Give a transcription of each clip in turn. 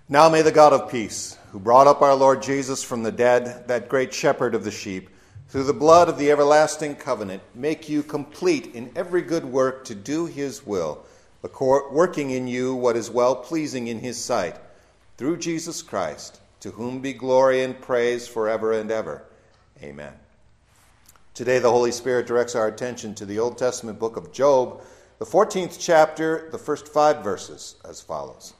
Now may the God of peace, who brought up our Lord Jesus from the dead, that great shepherd of the sheep, through the blood of the everlasting covenant, make you complete in every good work to do his will, working in you what is well-pleasing in his sight, through Jesus Christ, to whom be glory and praise forever and ever. Amen. Today the Holy Spirit directs our attention to the Old Testament book of Job, the 14th chapter, the first 5 verses, as follows.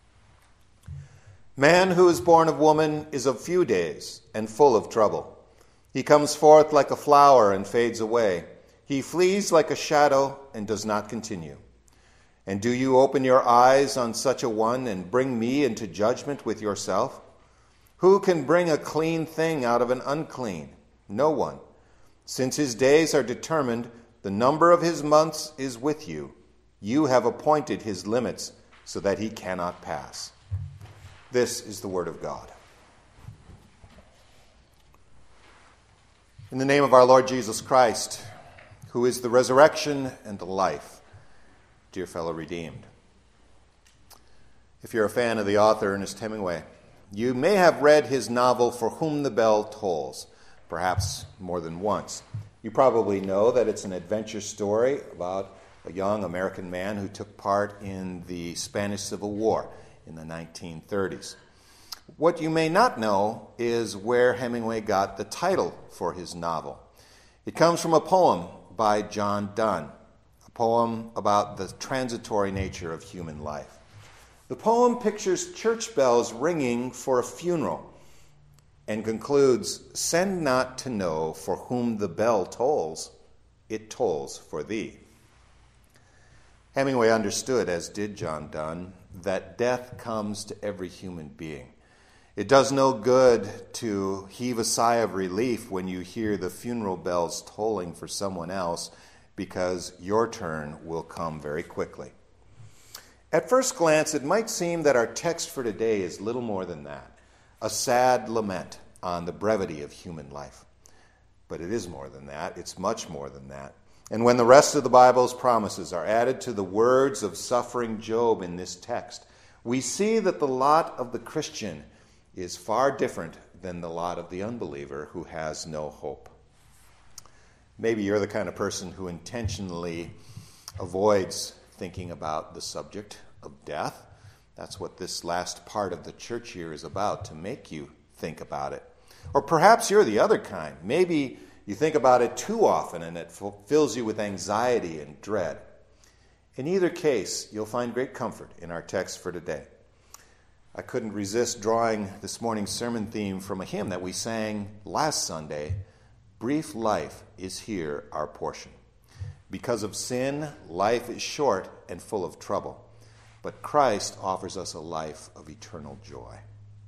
Man who is born of woman is of few days and full of trouble. He comes forth like a flower and fades away. He flees like a shadow and does not continue. And do you open your eyes on such a one and bring me into judgment with yourself? Who can bring a clean thing out of an unclean? No one. Since his days are determined, the number of his months is with you. You have appointed his limits so that he cannot pass. This is the word of God. In the name of our Lord Jesus Christ, who is the resurrection and the life, dear fellow redeemed. If you're a fan of the author Ernest Hemingway, you may have read his novel For Whom the Bell Tolls, perhaps more than once. You probably know that it's an adventure story about a young American man who took part in the Spanish Civil War in the 1930s. What you may not know is where Hemingway got the title for his novel. It comes from a poem by John Donne, a poem about the transitory nature of human life. The poem pictures church bells ringing for a funeral and concludes, "Send not to know for whom the bell tolls, it tolls for thee." Hemingway understood, as did John Donne, that death comes to every human being. It does no good to heave a sigh of relief when you hear the funeral bells tolling for someone else, because your turn will come very quickly. At first glance, it might seem that our text for today is little more than that, a sad lament on the brevity of human life. But it is more than that. It's much more than that. And when the rest of the Bible's promises are added to the words of suffering Job in this text, we see that the lot of the Christian is far different than the lot of the unbeliever who has no hope. Maybe you're the kind of person who intentionally avoids thinking about the subject of death. That's what this last part of the church year is about, to make you think about it. Or perhaps you're the other kind. Maybe you think about it too often and it fills you with anxiety and dread. In either case, you'll find great comfort in our text for today. I couldn't resist drawing this morning's sermon theme from a hymn that we sang last Sunday, "Brief life is here our portion. Because of sin, life is short and full of trouble, but Christ offers us a life of eternal joy."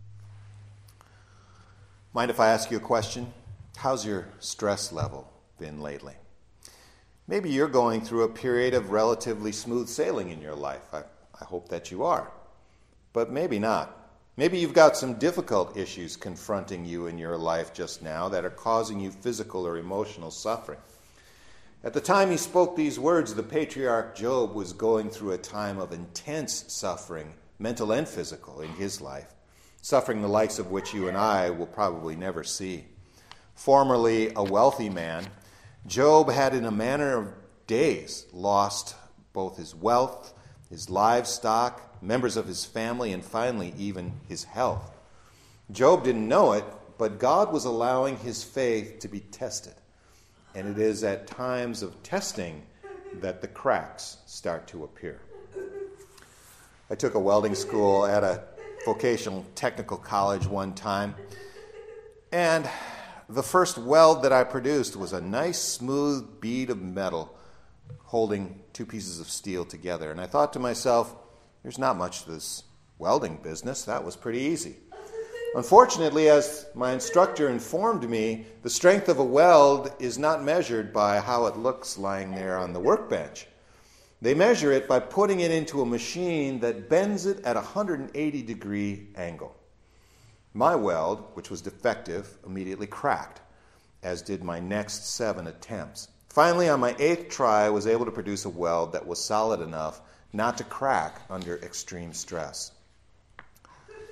Mind if I ask you a question? How's your stress level been lately? Maybe you're going through a period of relatively smooth sailing in your life. I hope that you are. But maybe not. Maybe you've got some difficult issues confronting you in your life just now that are causing you physical or emotional suffering. At the time he spoke these words, the patriarch Job was going through a time of intense suffering, mental and physical, in his life, suffering the likes of which you and I will probably never see. Formerly a wealthy man, Job had in a manner of days lost both his wealth, his livestock, members of his family, and finally even his health. Job didn't know it, but God was allowing his faith to be tested. And it is at times of testing that the cracks start to appear. I took a welding school at a vocational technical college one time, and the first weld that I produced was a nice smooth bead of metal holding two pieces of steel together. And I thought to myself, there's not much to this welding business. That was pretty easy. Unfortunately, as my instructor informed me, the strength of a weld is not measured by how it looks lying there on the workbench. They measure it by putting it into a machine that bends it at a 180-degree angle. My weld, which was defective, immediately cracked, as did my next 7 attempts. Finally, on my 8th try, I was able to produce a weld that was solid enough not to crack under extreme stress.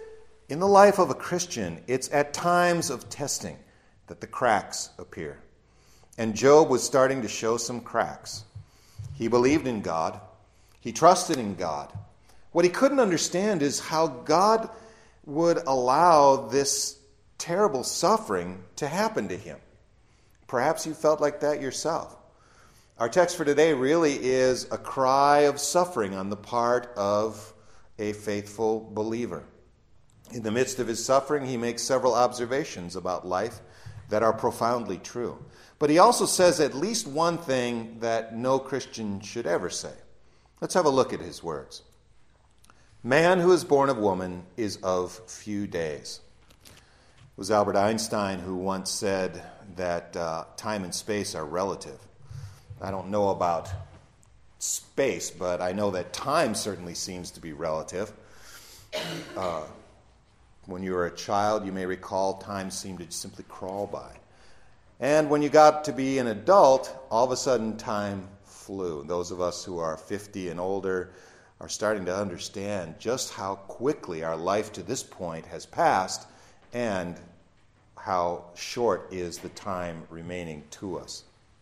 In the life of a Christian, it's at times of testing that the cracks appear. And Job was starting to show some cracks. He believed in God. He trusted in God. What he couldn't understand is how God would allow this terrible suffering to happen to him. Perhaps you felt like that yourself. Our text for today really is a cry of suffering on the part of a faithful believer. In the midst of his suffering, he makes several observations about life that are profoundly true. But he also says at least one thing that no Christian should ever say. Let's have a look at his words. Man who is born of woman is of few days. It was Albert Einstein who once said that time and space are relative. I don't know about space, but I know that time certainly seems to be relative. When you were a child, you may recall time seemed to simply crawl by. And when you got to be an adult, all of a sudden time flew. Those of us who are 50 and older are starting to understand just how quickly our life to this point has passed and how short is the time remaining to us.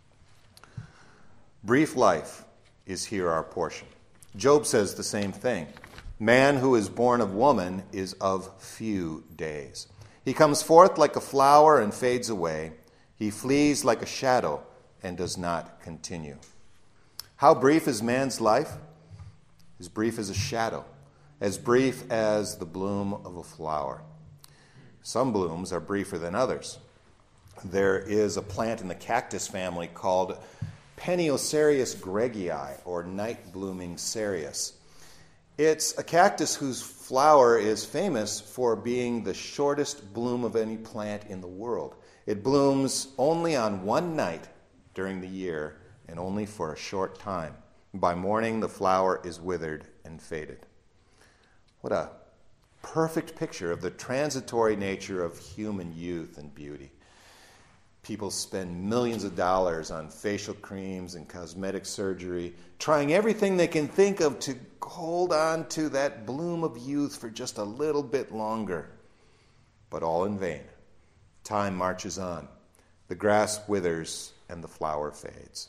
Brief life is here our portion. Job says the same thing. Man who is born of woman is of few days. He comes forth like a flower and fades away. He flees like a shadow and does not continue. How brief is man's life? As brief as a shadow, as brief as the bloom of a flower. Some blooms are briefer than others. There is a plant in the cactus family called Peniocerius gregii, or night-blooming cereus. It's a cactus whose flower is famous for being the shortest bloom of any plant in the world. It blooms only on one night during the year and only for a short time. By morning, the flower is withered and faded. What a perfect picture of the transitory nature of human youth and beauty. People spend millions of dollars on facial creams and cosmetic surgery, trying everything they can think of to hold on to that bloom of youth for just a little bit longer. But all in vain. Time marches on. The grass withers and the flower fades.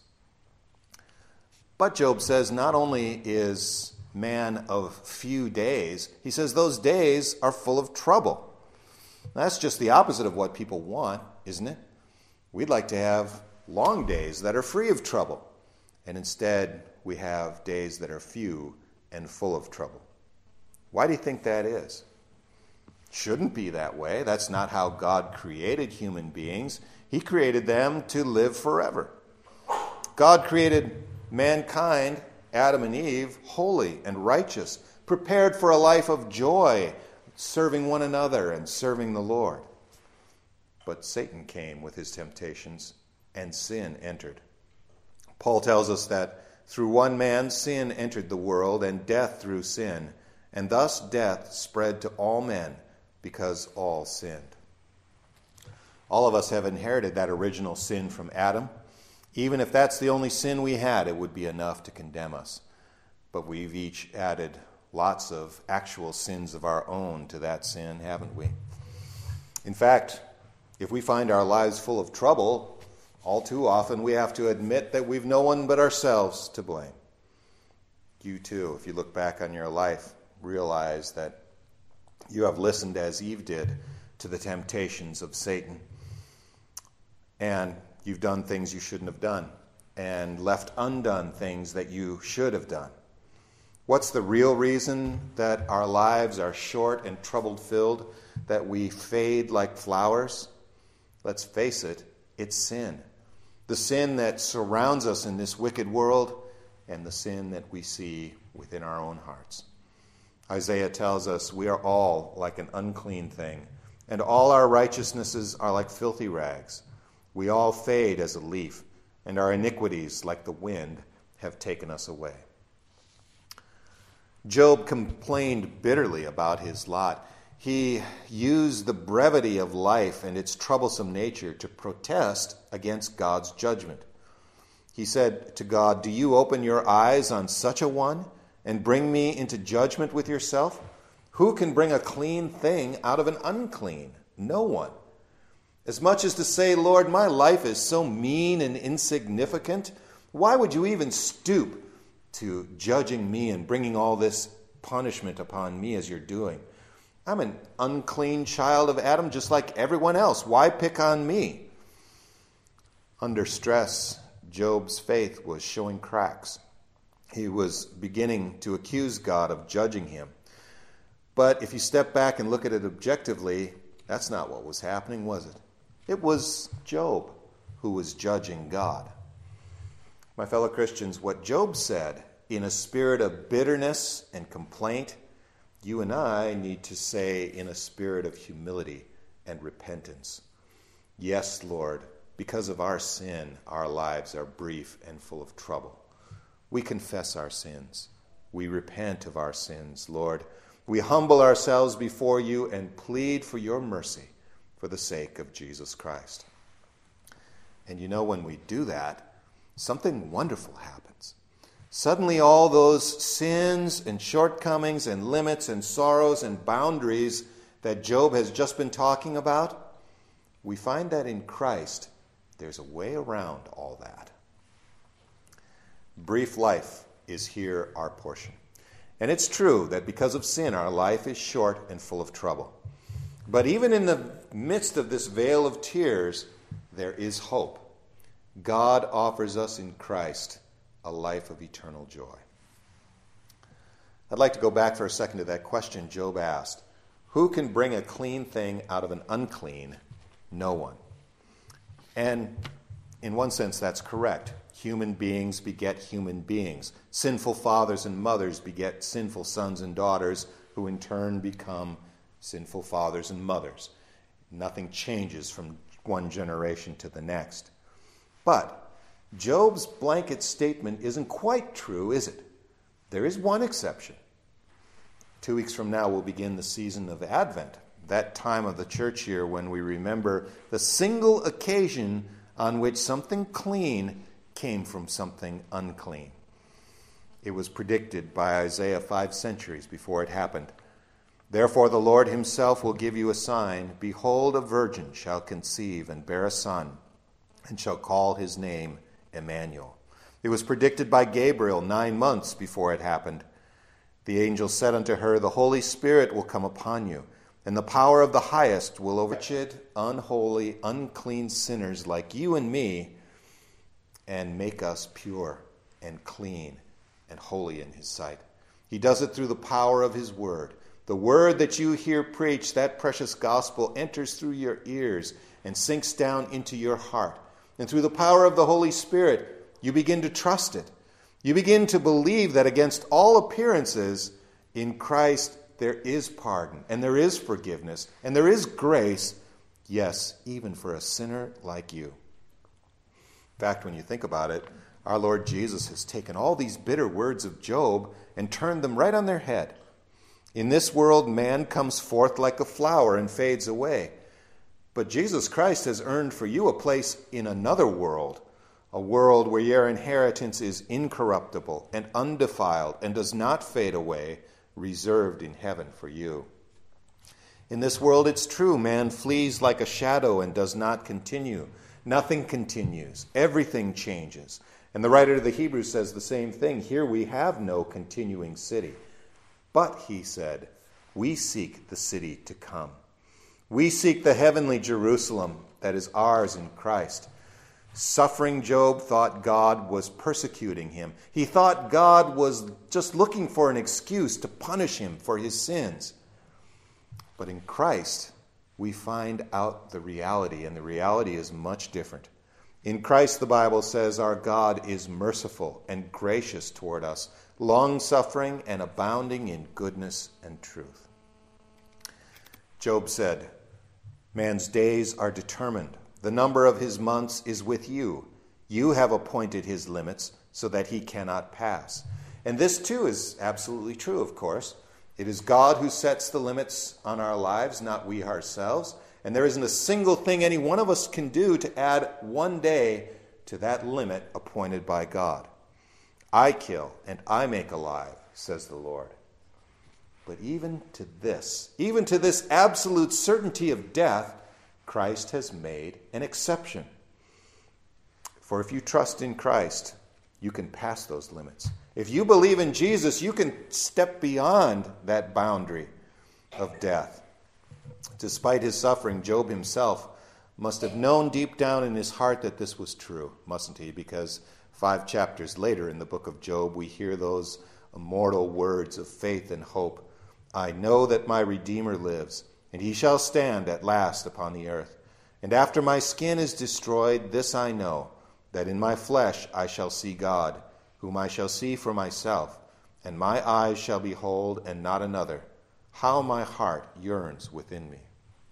But Job says not only is man of few days, he says those days are full of trouble. That's just the opposite of what people want, isn't it? We'd like to have long days that are free of trouble. And instead, we have days that are few and full of trouble. Why do you think that is? Shouldn't be that way. That's not how God created human beings. He created them to live forever. God created mankind, Adam and Eve, holy and righteous, prepared for a life of joy, serving one another and serving the Lord. But Satan came with his temptations, and sin entered. Paul tells us that through one man sin entered the world, and death through sin, and thus death spread to all men because all sinned. All of us have inherited that original sin from Adam. Even if that's the only sin we had, it would be enough to condemn us. But we've each added lots of actual sins of our own to that sin, haven't we? In fact, if we find our lives full of trouble, all too often we have to admit that we've no one but ourselves to blame. You too, if you look back on your life, realize that you have listened as Eve did to the temptations of Satan. And you've done things you shouldn't have done and left undone things that you should have done. What's the real reason that our lives are short and trouble-filled, that we fade like flowers? Let's face it, it's sin. The sin that surrounds us in this wicked world and the sin that we see within our own hearts. Isaiah tells us we are all like an unclean thing, and all our righteousnesses are like filthy rags. We all fade as a leaf, and our iniquities, like the wind, have taken us away. Job complained bitterly about his lot. He used the brevity of life and its troublesome nature to protest against God's judgment. He said to God, "Do you open your eyes on such a one and bring me into judgment with yourself? Who can bring a clean thing out of an unclean? No one. As much as to say, Lord, my life is so mean and insignificant, why would you even stoop to judging me and bringing all this punishment upon me as you're doing? I'm an unclean child of Adam just like everyone else. Why pick on me? Under stress, Job's faith was showing cracks. He was beginning to accuse God of judging him. But if you step back and look at it objectively, that's not what was happening, was it? It was Job who was judging God. My fellow Christians, what Job said in a spirit of bitterness and complaint, you and I need to say in a spirit of humility and repentance. Yes, Lord, because of our sin, our lives are brief and full of trouble. We confess our sins. We repent of our sins, Lord. We humble ourselves before you and plead for your mercy for the sake of Jesus Christ. And you know, when we do that, something wonderful happens. Suddenly all those sins and shortcomings and limits and sorrows and boundaries that Job has just been talking about, we find that in Christ there's a way around all that. Brief life is here our portion. And it's true that because of sin, our life is short and full of trouble. But even in the midst of this vale of tears, there is hope. God offers us in Christ a life of eternal joy. I'd like to go back for a second to that question Job asked. Who can bring a clean thing out of an unclean? No one. And in one sense, that's correct. Human beings beget human beings. Sinful fathers and mothers beget sinful sons and daughters, who in turn become sinful fathers and mothers. Nothing changes from one generation to the next. But Job's blanket statement isn't quite true, is it? There is one exception. 2 weeks from now, we'll begin the season of Advent, that time of the church year when we remember the single occasion on which something clean came from something unclean. It was predicted by Isaiah 5 centuries before it happened. Therefore the Lord himself will give you a sign. Behold, a virgin shall conceive and bear a son, and shall call his name Emmanuel. It was predicted by Gabriel 9 months before it happened. The angel said unto her, the Holy Spirit will come upon you, and the power of the highest will overshadow wretched, unholy, unclean sinners like you and me, and make us pure and clean and holy in his sight. He does it through the power of his word. The word that you hear preached, that precious gospel, enters through your ears and sinks down into your heart. And through the power of the Holy Spirit, you begin to trust it. You begin to believe that against all appearances, in Christ there is pardon, and there is forgiveness, and there is grace, yes, even for a sinner like you. In fact, when you think about it, our Lord Jesus has taken all these bitter words of Job and turned them right on their head. In this world, man comes forth like a flower and fades away. But Jesus Christ has earned for you a place in another world, a world where your inheritance is incorruptible and undefiled and does not fade away, reserved in heaven for you. In this world, it's true, man flees like a shadow and does not continue. Nothing continues. Everything changes. And the writer to the Hebrews says the same thing. Here we have no continuing city. But, he said, we seek the city to come. We seek the heavenly Jerusalem that is ours in Christ. Suffering Job thought God was persecuting him. He thought God was just looking for an excuse to punish him for his sins. But in Christ, we find out the reality, and the reality is much different. In Christ, the Bible says, our God is merciful and gracious toward us, long-suffering and abounding in goodness and truth. Job said, man's days are determined. The number of his months is with you. You have appointed his limits so that he cannot pass. And this too is absolutely true, of course. It is God who sets the limits on our lives, not we ourselves. And there isn't a single thing any one of us can do to add one day to that limit appointed by God. I kill and I make alive, says the Lord. But even to this absolute certainty of death, Christ has made an exception. For if you trust in Christ, you can pass those limits. If you believe in Jesus, you can step beyond that boundary of death. Despite his suffering, Job himself must have known deep down in his heart that this was true, mustn't he? Because 5 chapters later in the book of Job, we hear those immortal words of faith and hope. I know that my Redeemer lives, and he shall stand at last upon the earth. And after my skin is destroyed, this I know, that in my flesh I shall see God, whom I shall see for myself, and my eyes shall behold, and not another. How my heart yearns within me.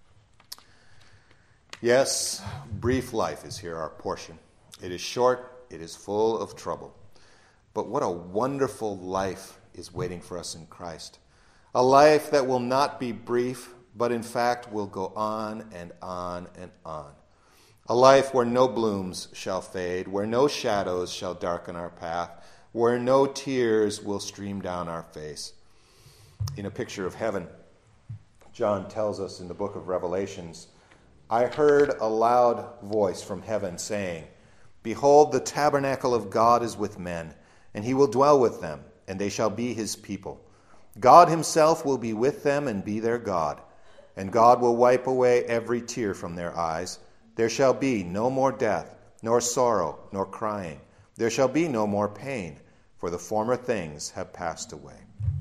Yes, brief life is here our portion. It is short, it is full of trouble. But what a wonderful life is waiting for us in Christ. A life that will not be brief, but in fact will go on and on and on. A life where no blooms shall fade, where no shadows shall darken our path, where no tears will stream down our face. In a picture of heaven, John tells us in the book of Revelations, I heard a loud voice from heaven saying, Behold, the tabernacle of God is with men, and he will dwell with them, and they shall be his people. God himself will be with them and be their God, and God will wipe away every tear from their eyes. There shall be no more death, nor sorrow, nor crying. There shall be no more pain, for the former things have passed away.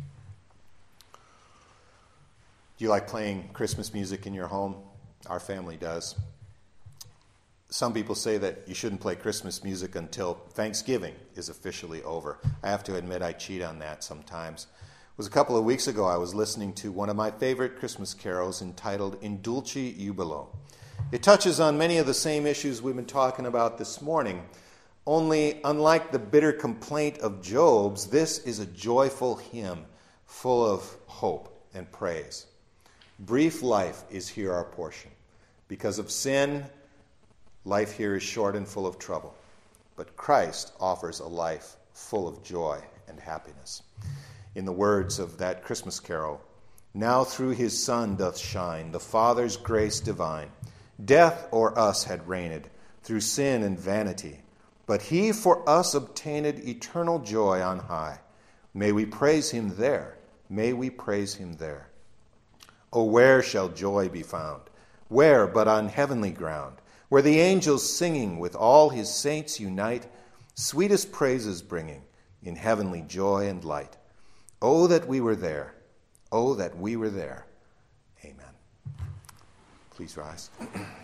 Do you like playing Christmas music in your home? Our family does. Some people say that you shouldn't play Christmas music until Thanksgiving is officially over. I have to admit I cheat on that sometimes. It was a couple of weeks ago I was listening to one of my favorite Christmas carols entitled In Dulce Jubilo. It touches on many of the same issues we've been talking about this morning, only unlike the bitter complaint of Job's, this is a joyful hymn full of hope and praise. Brief life is here our portion. Because of sin, life here is short and full of trouble. But Christ offers a life full of joy and happiness. In the words of that Christmas carol, now through his Son doth shine the Father's grace divine. Death o'er us had reigned through sin and vanity, but he for us obtained eternal joy on high. May we praise him there, may we praise him there. Oh, where shall joy be found? Where but on heavenly ground, where the angels singing with all his saints unite, sweetest praises bringing in heavenly joy and light. Oh, that we were there. Oh, that we were there. Amen. Please rise.